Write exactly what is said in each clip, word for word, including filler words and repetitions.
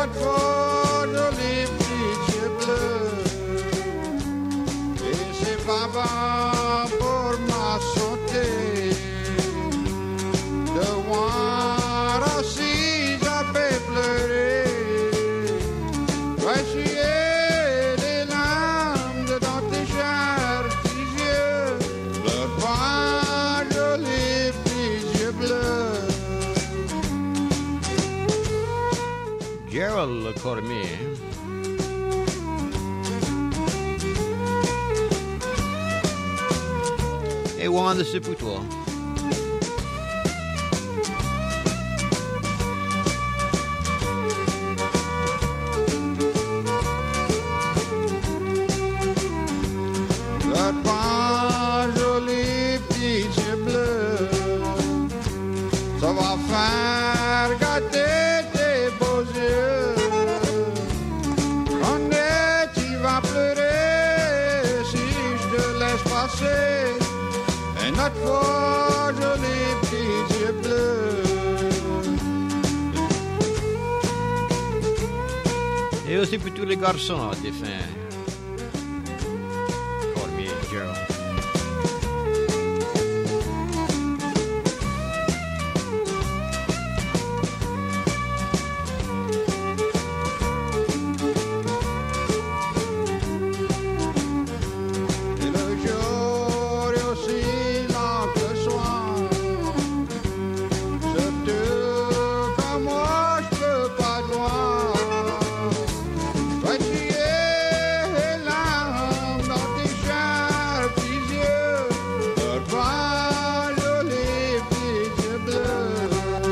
notre fort joli petit yeux bleus. Et c'est pas bon pour ma santé de voir assis à fait pleurer. Voici des larmes dedans tes chers petits yeux. Pleure pas, jolis petits yeux bleus. Gerald Cormier. Et Wanda, c'est pour toi. Pleure pas, jolis petits yeux bleus. Ça va faire gâter tes beaux yeux. Quand tu vas pleurer si je te laisse passer. Et notre fois jolis petits yeux bleus. Et aussi pour tous les garçons défunts. Cormier, Gerald. Et le jour est aussi lent que le soir. Surtout quand moi je peux pas te voir. Toi tu es les larmes dans tes chers petits yeux. Pleure pas, jolis petits yeux bleus.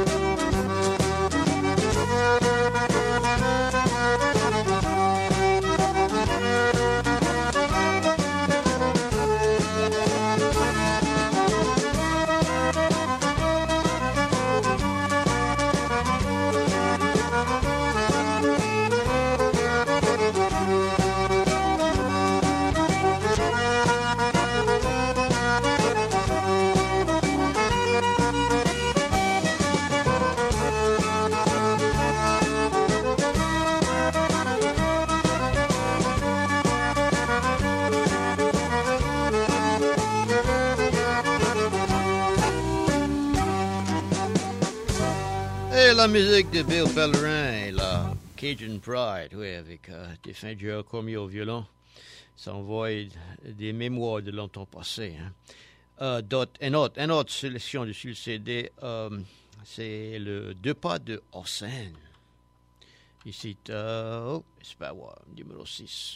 Et la musique de Bill Pellerin et la Cajun Pride, oui, avec euh, défunt Gerald Cormier au violon. Ça envoie des mémoires de longtemps passé. Hein. Euh, d'autres, une, autre, une autre sélection de sur le C D, euh, c'est le Deux pas de Orsène. Ici, euh, oh, c'est pas ouais, numéro six.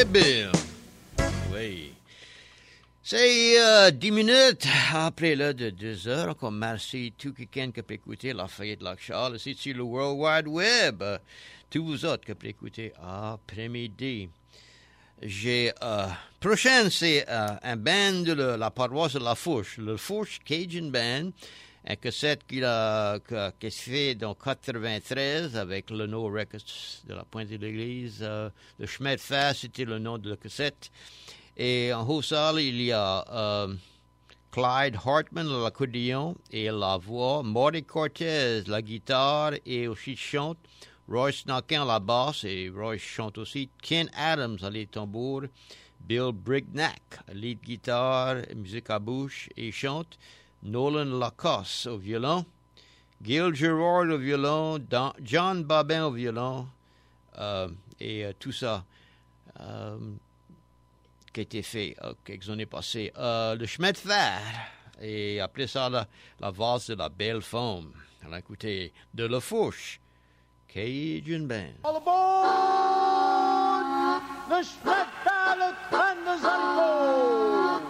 Bill. Oui. C'est euh, dix minutes après l'heure de deux heures. Encore merci tout quelqu'un qui peut écouter Lafayette Lachal. C'est sur le World Wide Web. Euh, tous vous autres qui peut écouter après-midi. J'ai euh, prochaine, c'est euh, un band de la, la paroisse de La Fourche, le Fourche Cajun Band, un cassette qu'il a, qui se fait dans quatre-vingt-treize avec le No Records de la Pointe de l'Église. Euh, le chemin de fer, c'était le nom de la cassette. Et en haut salle, il y a euh, Clyde Hartman à l'accordéon et la voix, Marty Cortez la guitare et aussi chante. Royce Naquin à la basse et Royce chante aussi. Ken Adams à les tambours. Bill Brignac à lead guitare, musique à bouche et chante. Nolan Lacoste au violon. Gil Gerard au violon. Don, John Babin au violon. Euh, et euh, tout ça euh, qui a été fait euh, quelques années passées. Euh, le chemin de fer. Et après ça, la, la valse de la belle femme. On a écouté de La Fourche. Cajun Band. All aboard the Schmettball le train de Zalco.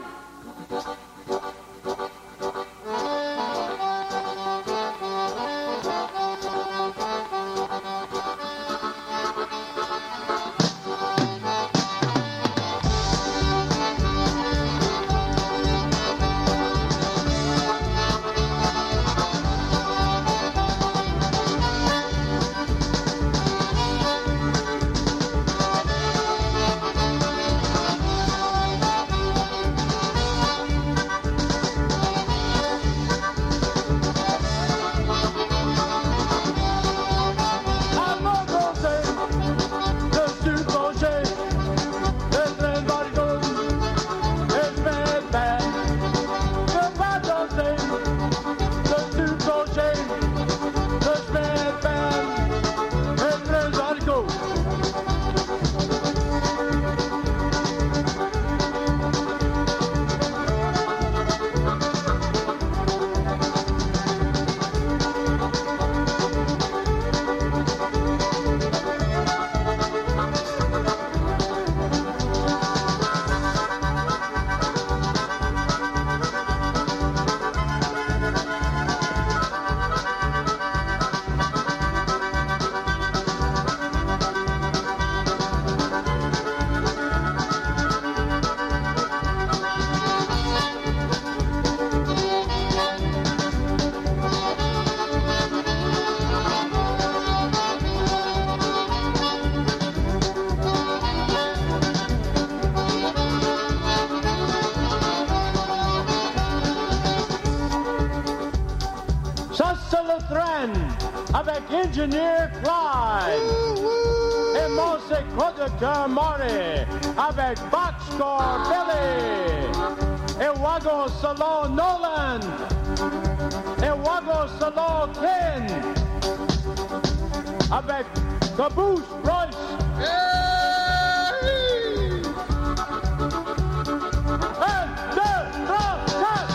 Avec Engineer Clyde et mon conducteur Marty avec Boxcar Billy et Wagon Solo Nolan et Wagon Solo Ken avec Caboose Royce. Un, deux, trois, quatre.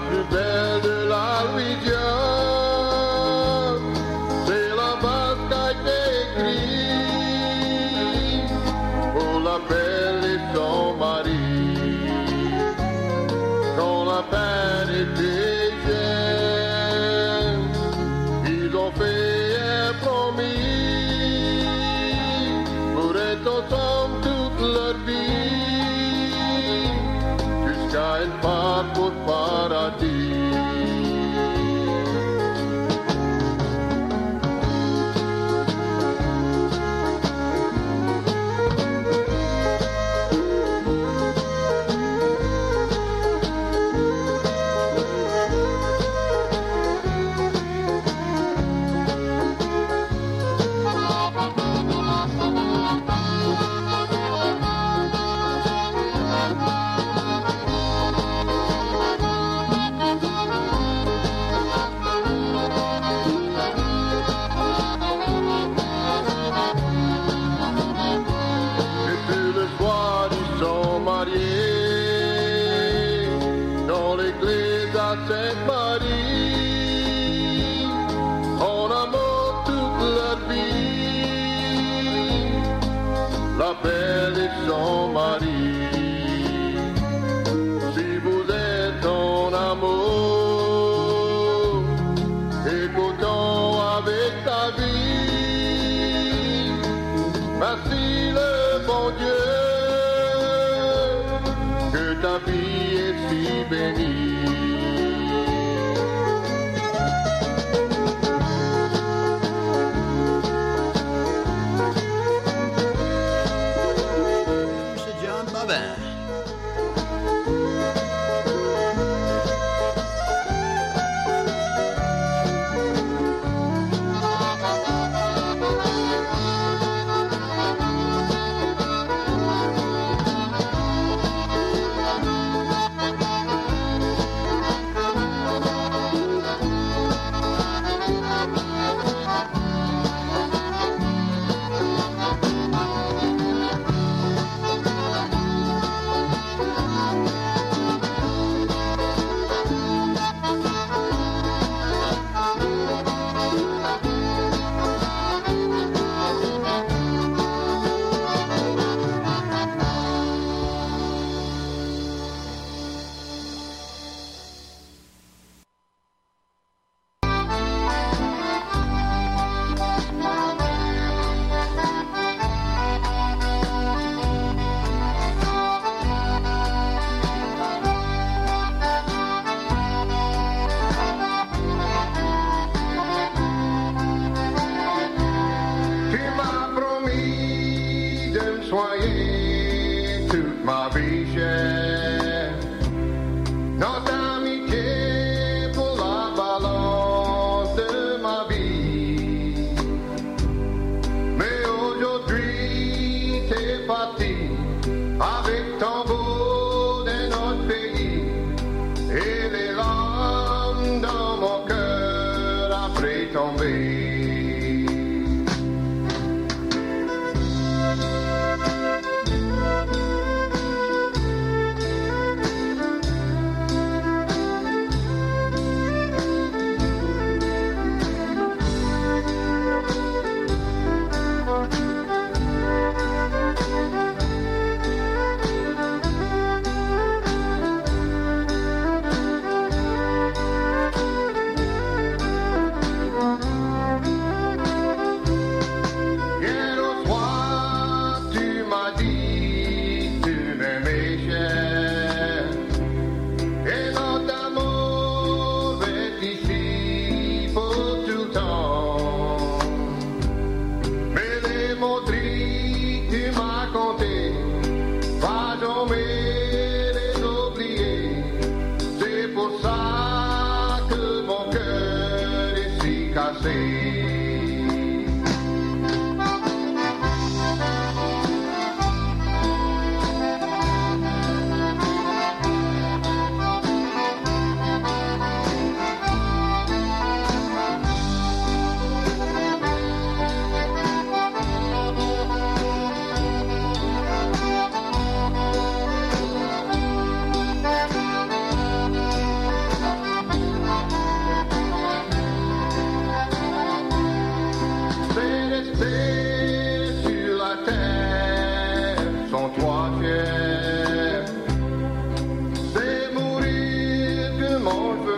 plus belle de la Louisiane, c'est la base qui a été écrite pour la belle et son mari. Quand la peine était jeune, ils ont fait un promis pour être ensemble toute leur vie, jusqu'à une part pour le paradis. Sainte-Marie, en amour toute la vie, la belle et son mari. Si vous êtes en amour, écoutons avec ta vie, merci le bon Dieu, que ta vie est si bénie.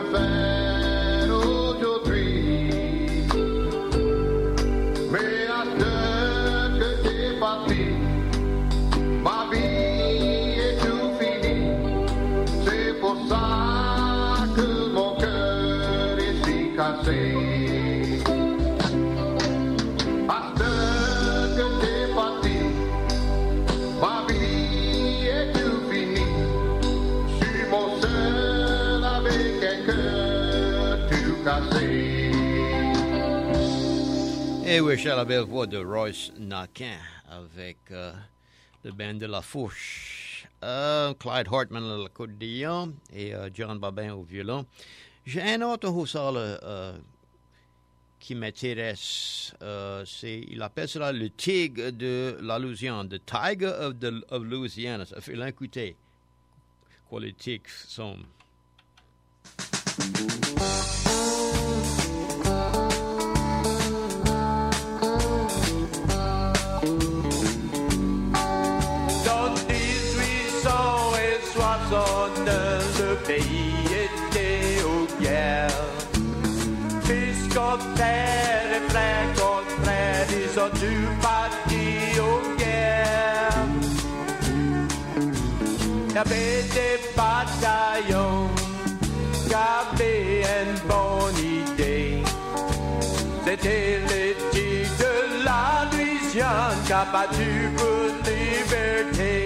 faire aujourd'hui. Mais à ce que t'es parti, ma vie est tout fini. C'est pour ça que mon cœur est si cassé. À ce que t'es parti, ma vie est tout fini. Je suis mon seul avec un cœur tout cassé. Et oui, Charles, la belle voix de Royce Naquin avec euh, le band de La Fourche. Euh, Clyde Hartman à l'accordéon et euh, John Babin au violon. J'ai un autre hussard euh, qui m'intéresse. Euh, c'est, il appelle cela le tigre de la Louisiane, the Tiger of, the, of Louisiana. Ça fait l'incuter quoi les tigres sont. Le pays était aux guerres. Fils contre frère et frère contre frère, ils ont dû partir aux guerres. Il y avait des bataillons qui avaient une bonne idée. C'était les tigres de la Louisiane qui a battu pour liberté.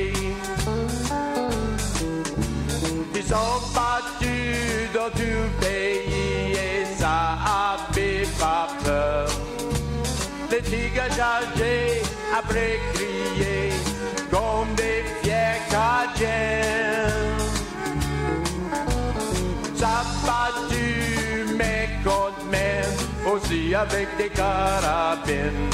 Ils sont battus dans tout le pays et ça a fait pas peur. Les tigres chargés après crier comme des fiers Cadiens. Ça a battu mais contre même aussi avec des carabines.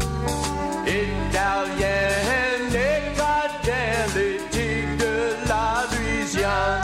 Italiens et Cadiens, les tigres de la Louisiane.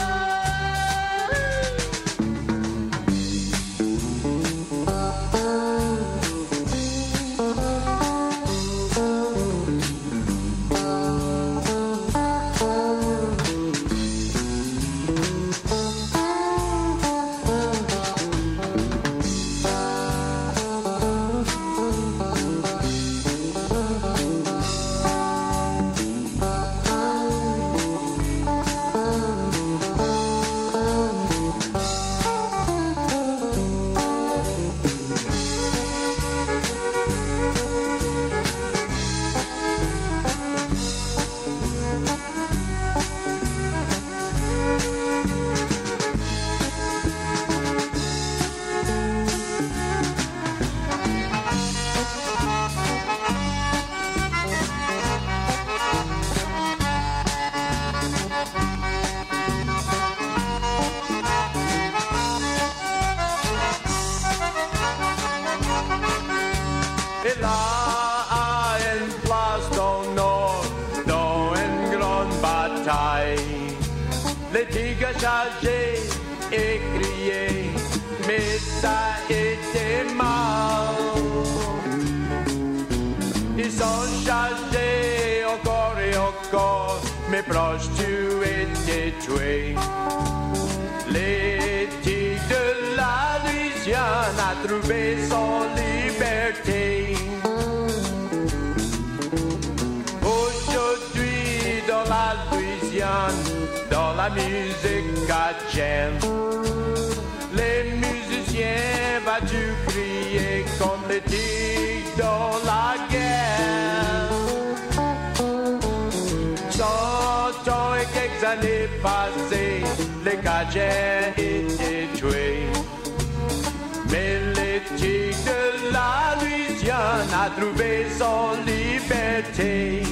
Les tigres chargés et criaient, mais ça était mal. Ils sont chargés encore et encore, mes proches tués, détruits. Les tigres de la Louisiane a trouvé son liberté. Aujourd'hui dans la Louisiane, dans la musique cajun, les musiciens vont crier contre les tigres dans la guerre. Cent ans et quelques années passées, les cajuns étaient tués. Mais les tigres de la Louisiane a trouvé son liberté.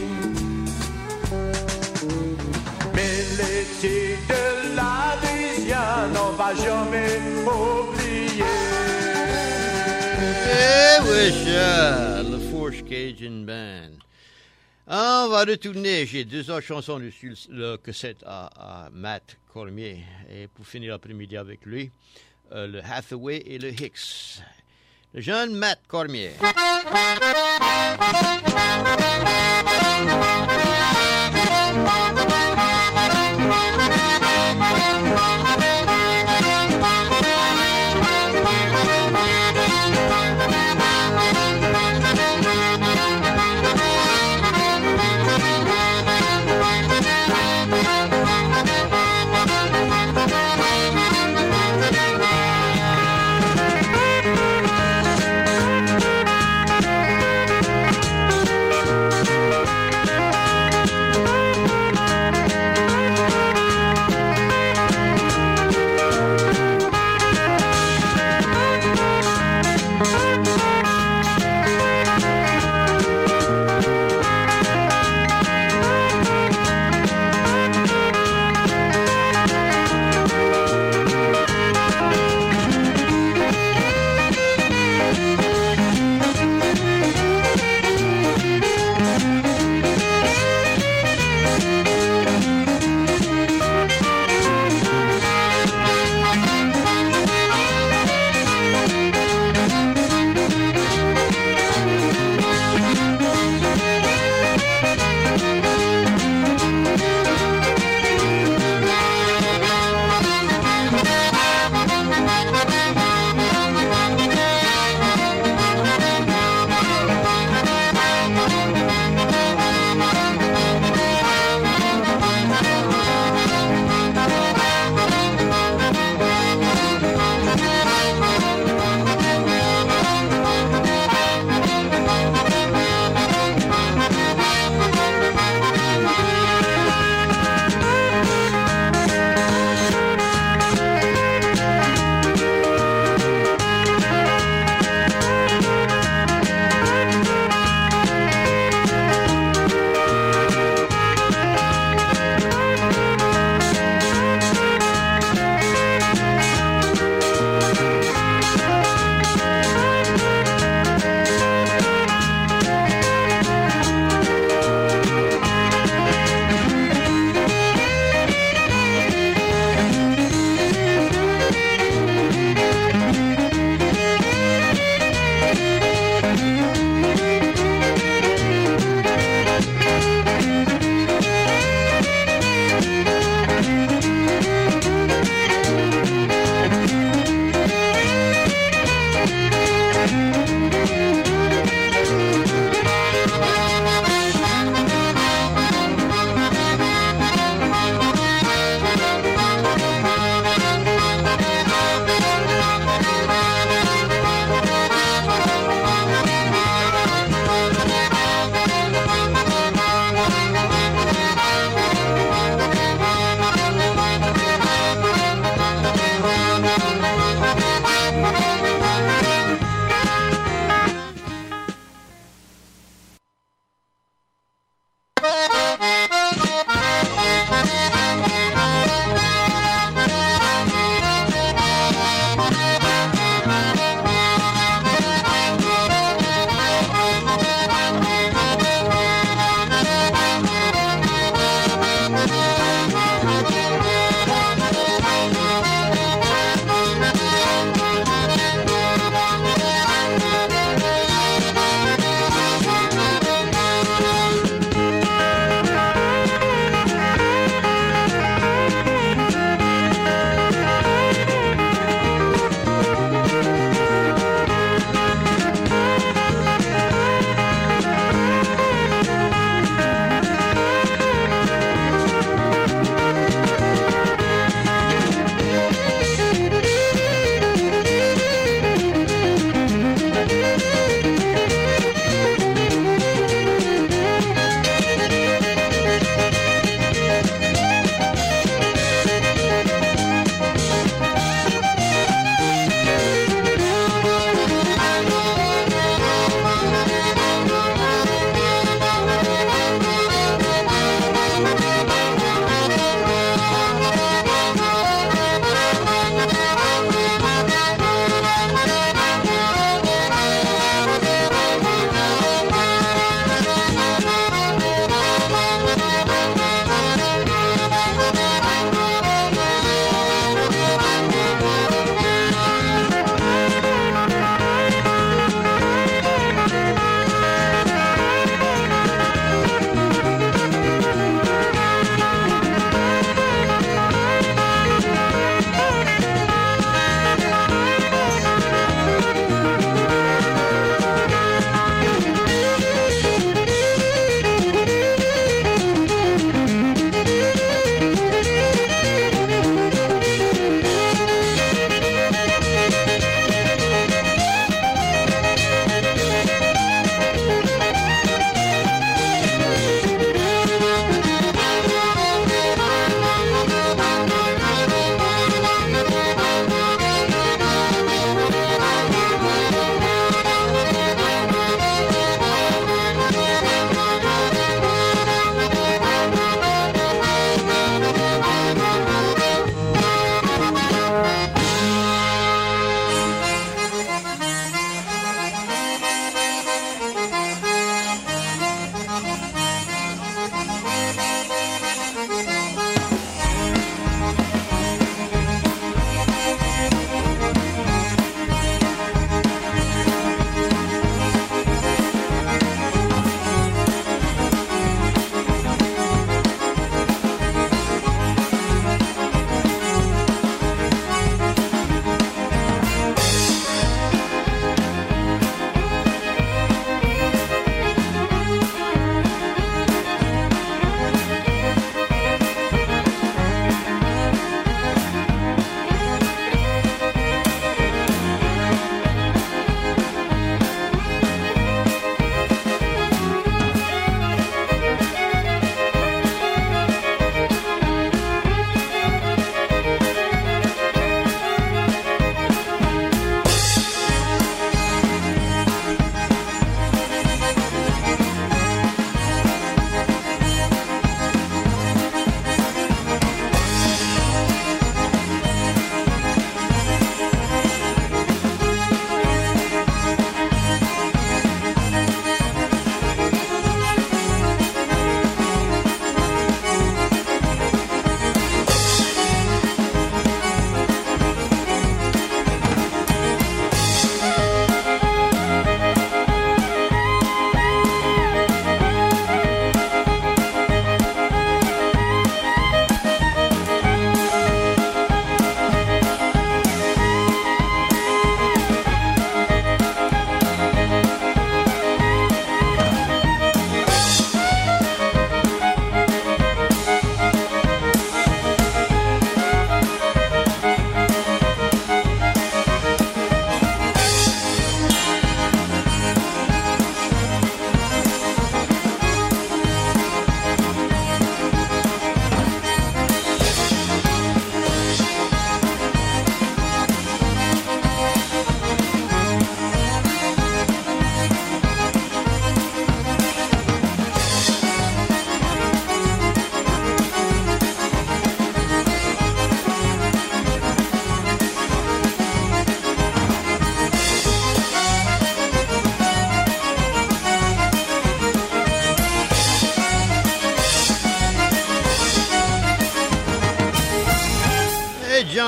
Les tigres de la Louisiane, on va jamais oublier. Eh oui, Charles, le Fourche Cajun Band. On va retourner, j'ai deux autres chansons dessus le cassette à, à Matt Cormier. Et pour finir l'après-midi avec lui, euh, le Hathaway et le Hicks. Le jeune Matt Cormier. Thank you.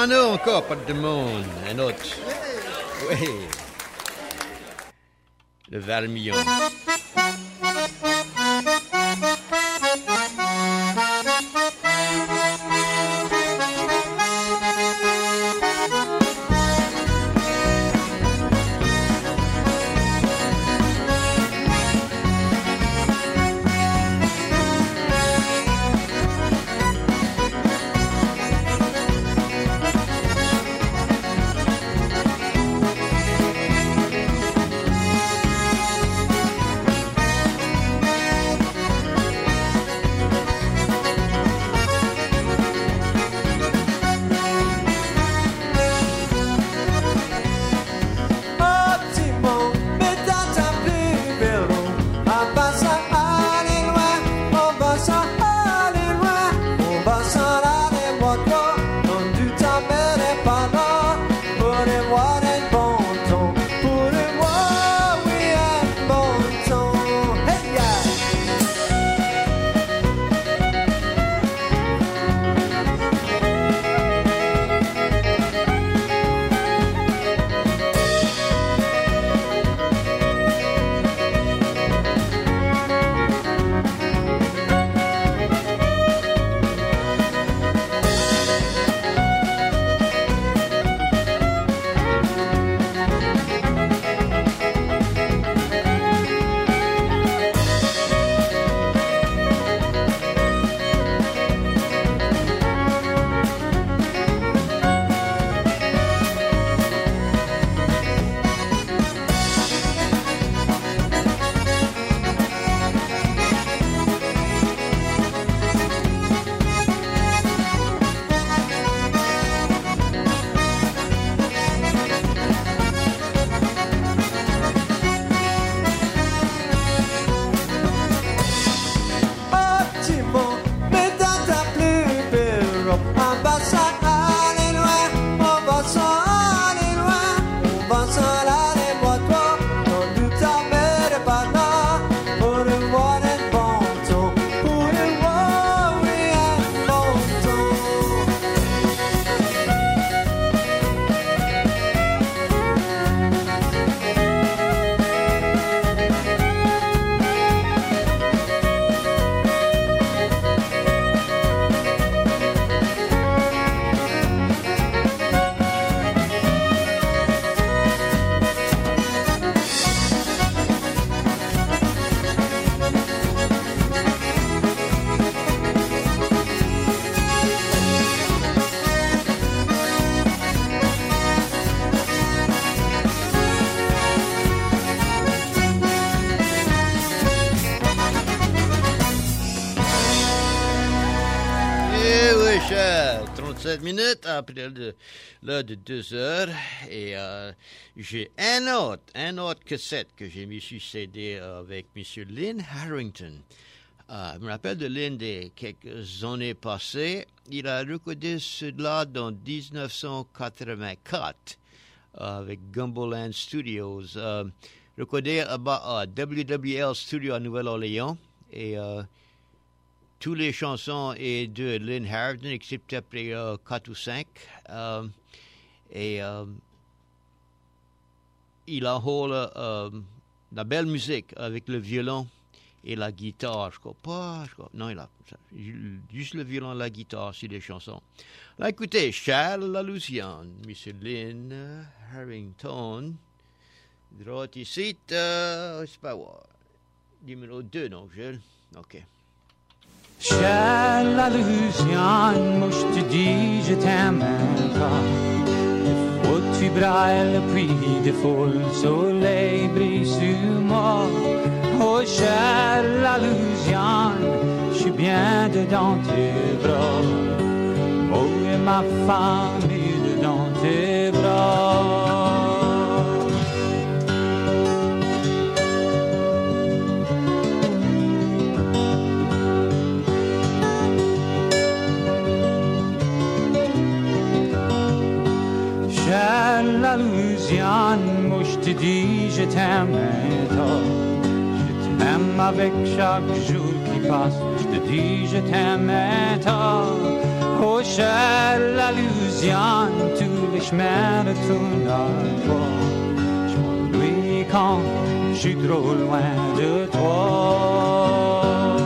piano encore, pas de monde. Un autre. Oui. Le Vermillon. trente-sept minutes après l'heure de deux heures et euh, j'ai un autre, un autre cassette que j'ai mis sur C D avec M. Lynn Harrington. Euh, je me rappelle de Lynn des quelques années passées. Il a recordé cela dans dix-neuf cent quatre-vingt-quatre euh, avec Gumboland Studios. Euh, recordé à, à W W L Studio à Nouvelle-Orléans et euh, toutes les chansons est de Lynn Harrington, excepté après euh, quatre ou cinq. Euh, et euh, il a rôle euh, la belle musique avec le violon et la guitare. Je crois pas, je crois, non, il a juste le violon et la guitare sur les chansons. Là, écoutez, Charles Lalousiane, Monsieur Lynn Harrington, droit ici, euh, c'est pas quoi, numéro deux, non, Gilles? OK. Chère la Louisiane, moi je te dis je t'aime encore. Il faut que tu brailles le pluie de fou, le soleil brille sur moi. Oh chère la Louisiane, je suis bien dedans tes bras. Oh et ma famille dedans tes bras. La Louisiane, moi je te dis je t'aime toi. Je t'aime avec chaque jour qui passe. Je te dis je t'aime toi. Oh, chère la Louisiane, tous les chemins de tournent à toi. Je m'ennuie quand je suis trop loin de toi.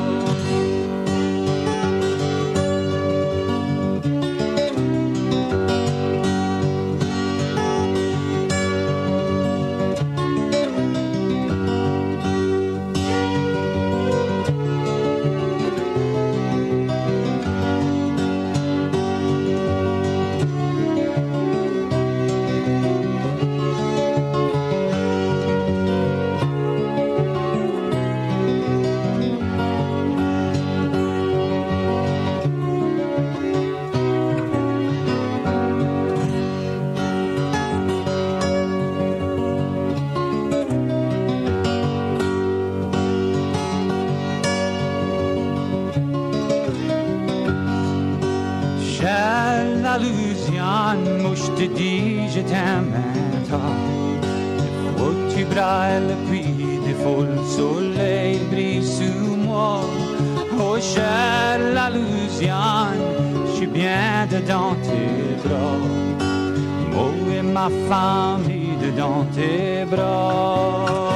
La Louisiane, moi je te dis, je t'aime maintenant. Des fois tu brailles, puis des fois le soleil brille sur moi. Oh, chère la Louisiane, je suis bien dedans tes bras. Moi et ma famille dedans tes bras.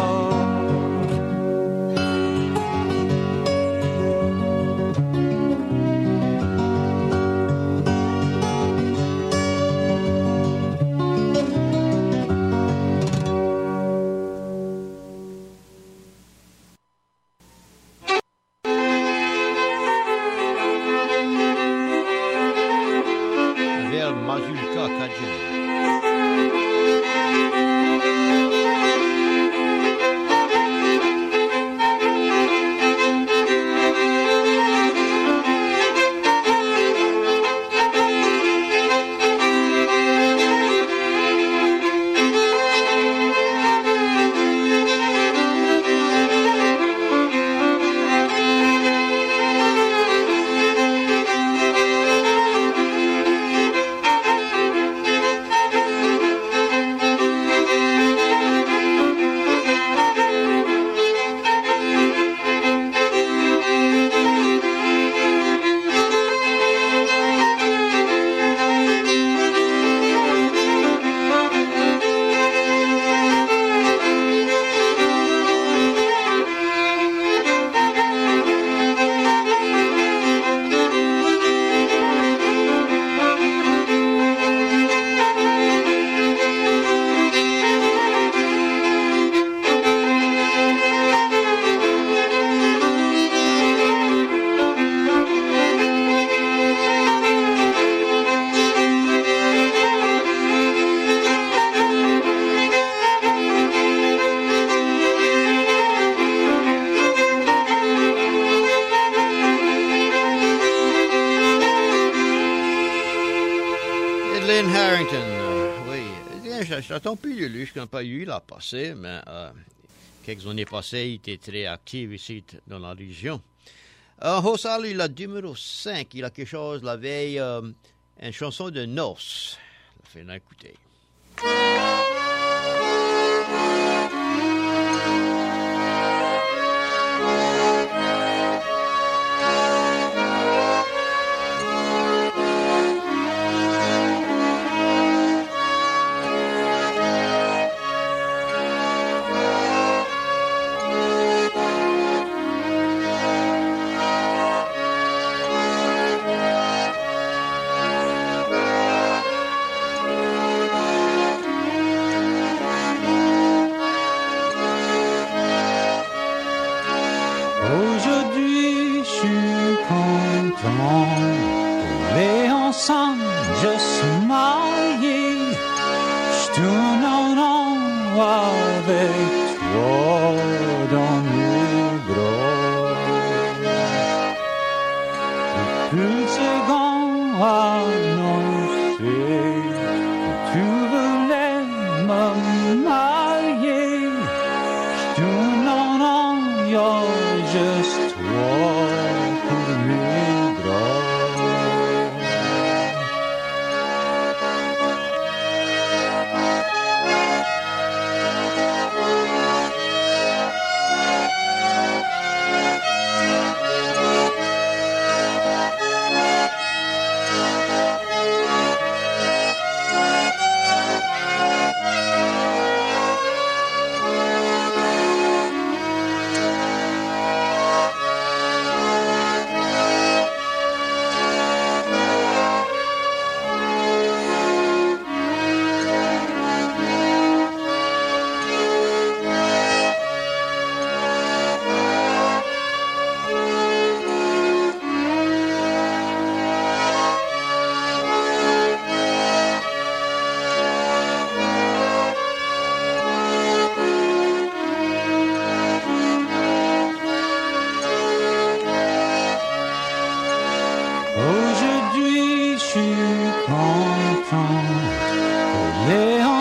J'attends plus de lui, je n'ai pas eu la passé, mais euh, quelques années passées, il était très actif ici dans la région. Euh, Hossal, il a numéro cinq, il a quelque chose la veille, euh, une chanson de noces. Fais-nous écouter.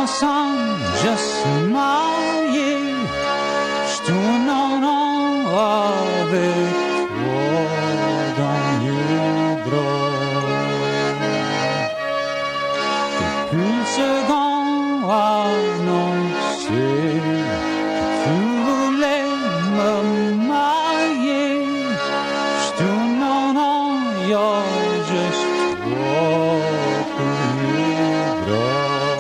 ensemble, juste mariés, je tourne en rond avec toi dans les bras. Depuis le second annoncé que tu voulais me marier, je tourne en rond, y'a juste toi pour les bras.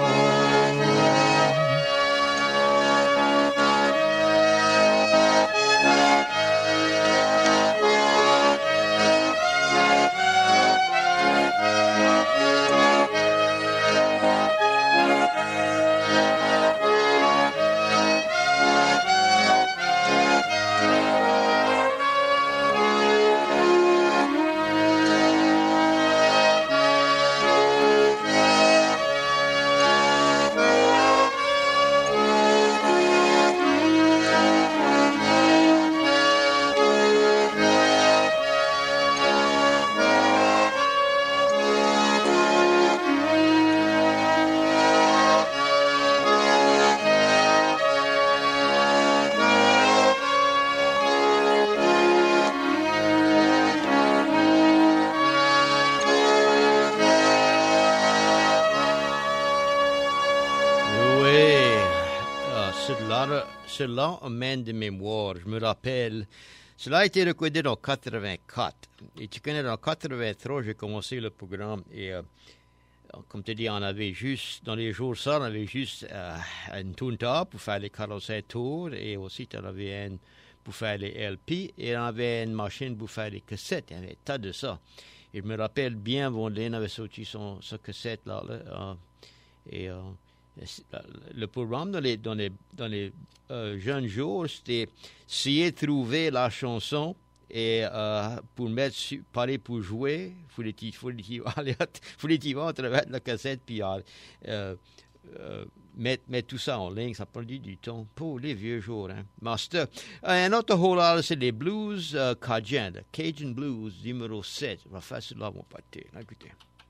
Cela amène des mémoires. Je me rappelle, cela a été recordé en quatre-vingt-quatre. Et tu connais, en quatre-vingt-trois, j'ai commencé le programme et, euh, comme tu dis, on avait juste, dans les jours ça, on avait juste euh, une tourne-top pour faire les quarante-cinq tours et aussi on avait une pour faire les L P et on avait une machine pour faire les cassettes. Il y avait un tas de ça. Et je me rappelle bien, Vondelaine avait sorti son, son cassette là, là euh, et euh, le programme dans les, dans les, dans les euh, jeunes jours, c'était essayer de trouver la chanson et euh, pour mettre, parler pour jouer, il fallait y voir à travers la cassette puis euh, euh, mettre, mettre tout ça en ligne. Ça prend du, du temps pour les vieux jours. Hein. Master. Un autre rôle, c'est les blues euh, Cajun, Cajun Blues numéro sept. On va faire cela, mon pâté. Écoutez.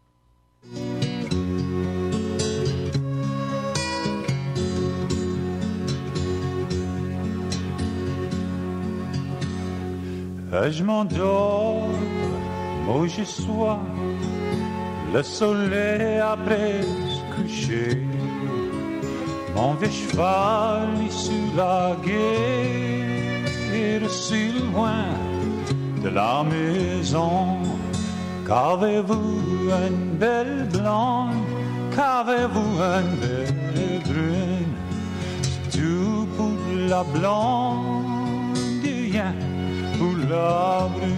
Je m'endors, moi je sois, le soleil après se coucher. Mon vieux cheval est sur la guerre, si loin de la maison. Qu'avez-vous une belle blonde, qu'avez-vous une belle brune, c'est tout pour la blonde, rien pour la brune.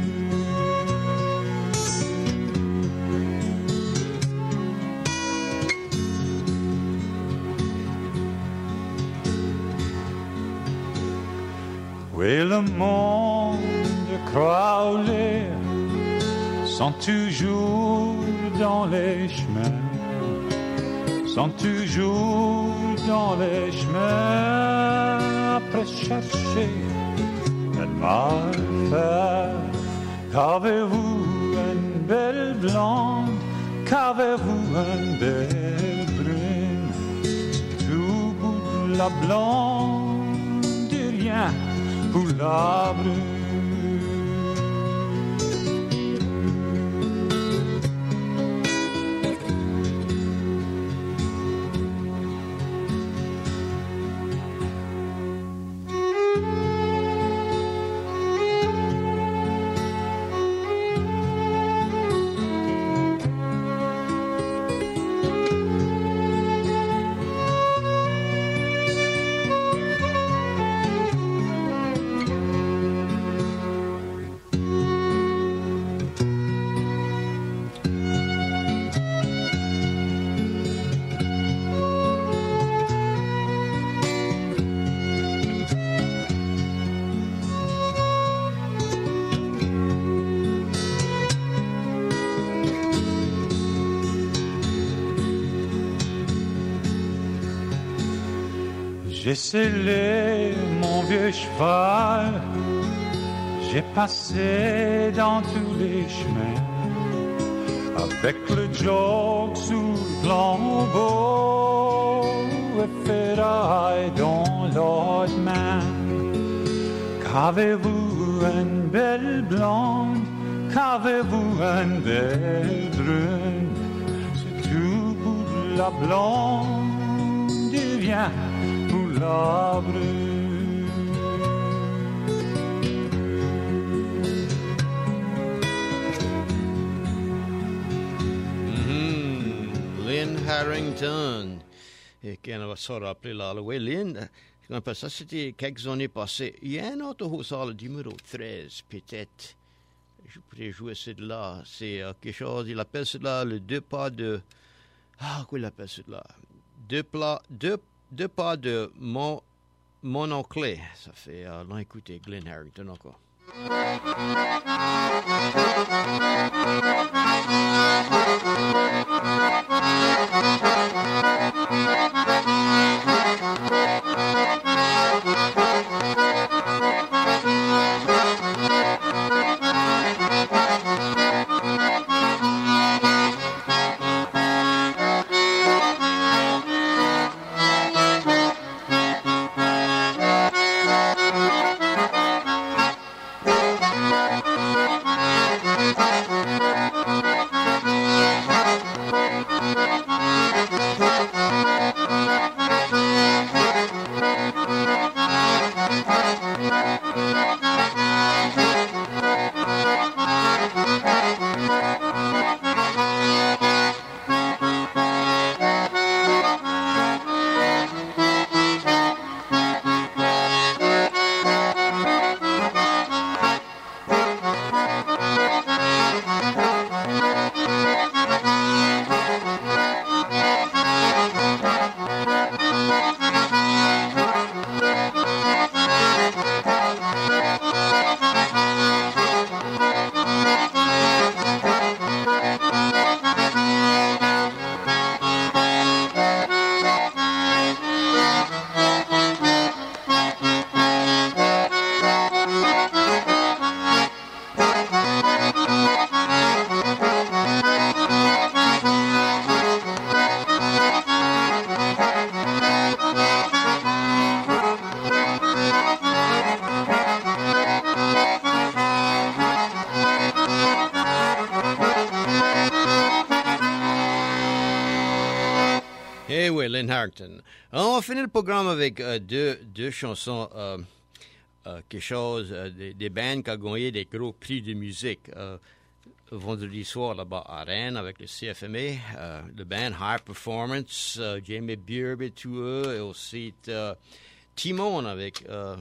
Oui, le monde croit aux l'air, sont toujours dans les chemins, sont toujours dans les chemins, après chercher un mal faire. Qu'avez-vous une belle blonde, qu'avez-vous une belle brune, tout pour la blonde, rien pour la brune. J'ai scellé mon vieux cheval, j'ai passé dans tous les chemins, avec le joke sous le flambeau. et ferraille dans l'autre main. Qu'avez-vous une belle blonde, qu'avez-vous une belle brune, c'est tout pour la blonde, il vient pour la brune. Mm-hmm. Lynn Harrington, et qu'on va se rappeler là, oui, Lynn. Ça, c'était quelques années passées. Il y a un autre haussard, le numéro treize, peut-être. Je pourrais jouer celui-là. C'est euh, quelque chose, il appelle cela le deux pas de... Ah, quoi il appelle cela? Deux, pla... deux, deux pas de mon, mon oncle. Ça fait... Euh, non, écoutez, Glenn Harrington encore. Eh oui, Lynn Harrington. On va finir le programme avec euh, deux, deux chansons, euh, euh, quelque chose, euh, des, des bands qui ont gagné des gros prix de musique. Euh, vendredi soir, là-bas, à Rennes, avec le C F M A, euh, le band High Performance, euh, Jamie Beard et tout eux, et aussi euh, Timon avec, euh,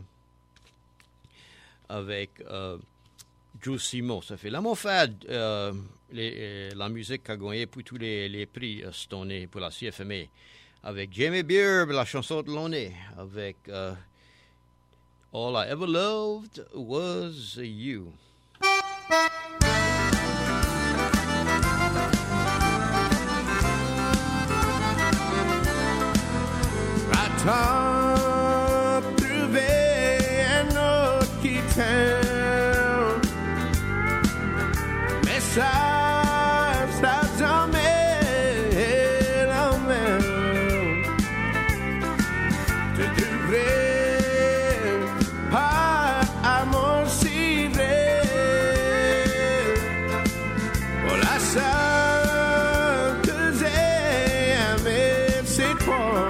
avec euh, Joe Simon. Ça fait là, mon frère, euh, les, la musique qui a gagné pour tous les, les prix euh, cette année pour la C F M A. Avec Jamie Beard, la chanson de l'année, avec uh, All I Ever Loved Was You. I talked through Enoki town, messages that's on me, on me, to do vrai, ah, I'm aussi vrai, pour la seule que j'ai aimée, c'est toi.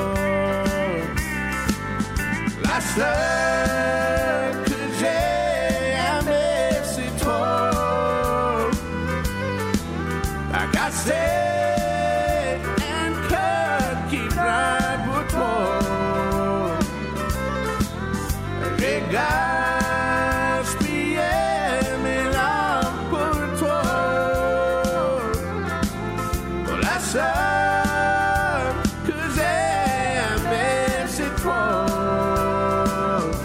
La seule que j'ai aimée, c'est toi. T'as cassé un cœur qui brûle pour toi. J'ai gaspillé mes larmes pour toi. Pour la seule que j'ai aimée, c'est toi.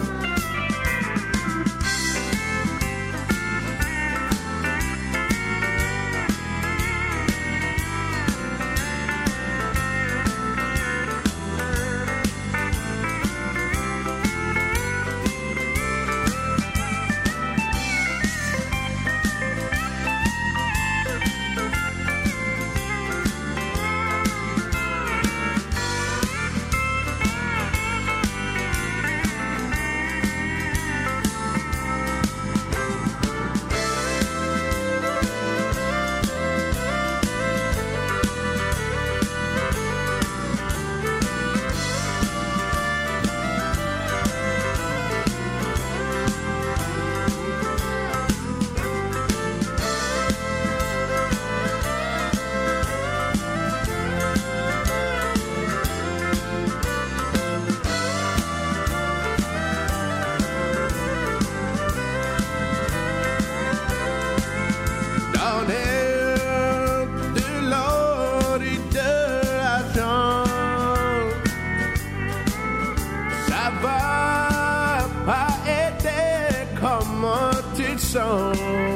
sang.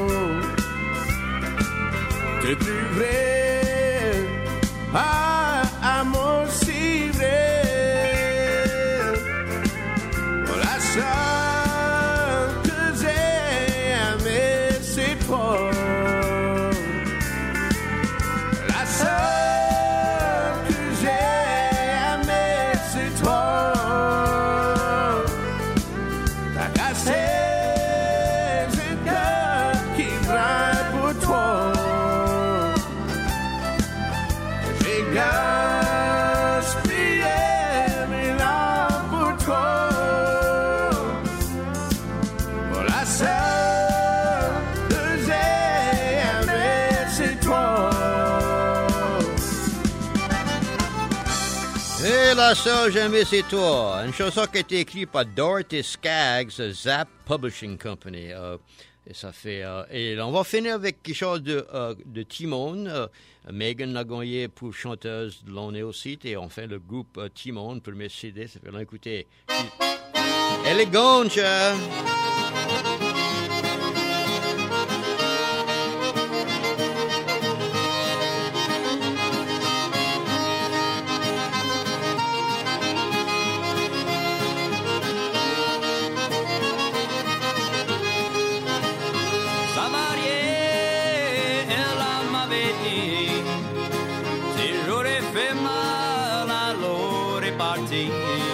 C'est plus vrai, ah, amour si vrai. La seule que j'ai aimée, c'est toi. La seule que j'ai aimée, c'est toi. T'as cassé un cœur qui braille pour toi. J'ai gaspillé mes larmes pour toi. Pour la seule que j'ai aimée, c'est toi. Et la seule jamais c'est toi. Une chanson qui a été écrite par Dorothy Skaggs, Zap Publishing Company. Euh, et ça fait. Euh, et on va finir avec quelque chose de, euh, de Timon. Euh, Megan Lagonier pour chanteuse de l'année aussi. Et enfin le groupe euh, Timon, premier C D. Ça fait l'en écouter. Élégante. Sa mariée, elle m'avait dit, si j'aurais fait mal, alors est parti.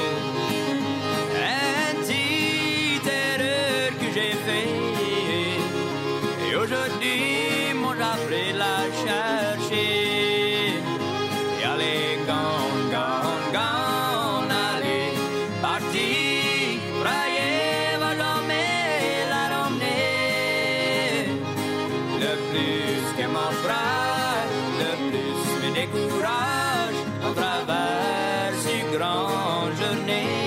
Un petit erreur que j'ai fait, et aujourd'hui, moi j'appelais la chercher. Et allez, gone, gone, gone, allez, parti, brailler, va jamais la ramener. Le plus qu'elle m'embrasse, le plus me décourage à travers ces grandes journées.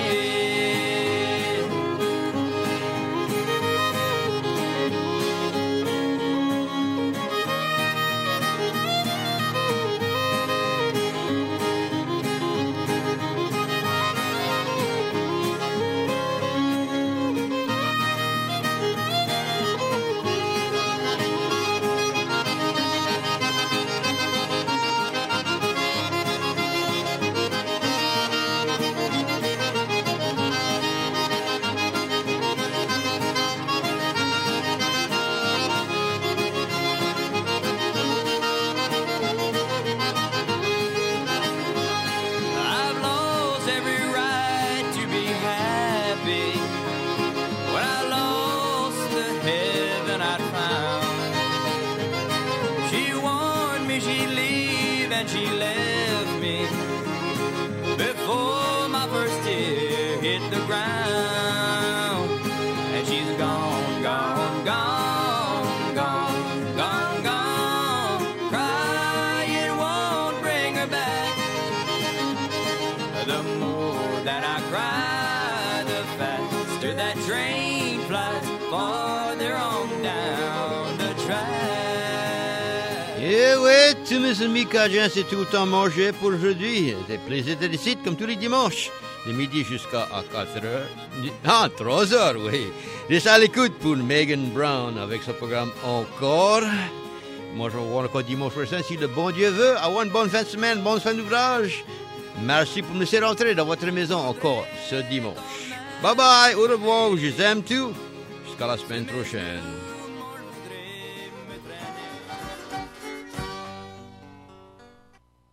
I've lost every right to be happy. When I lost the heaven I'd found, she warned me she'd leave and she left me before my first tear hit the ground. And she's gone, gone, gone, gone, gone, gone. Crying won't bring her back. The more that I cry, the faster that train flies farther on down the track. Et ouais, tous mes amis cajuns, c'est tout le temps mangé pour aujourd'hui. C'est plaisir de ici, comme tous les dimanches, de midi jusqu'à quatre heures. Ah, trois heures, oui. Restez à l'écoute pour Megan Brown avec ce programme encore. Moi, je vais voir encore dimanche prochain, si le bon Dieu veut. Avoir une bonne fin de semaine, bonne fin d'ouvrage. Merci pour me laisser rentrer dans votre maison encore ce dimanche. Bye bye, au revoir, je vous aime tous. Jusqu'à la semaine prochaine.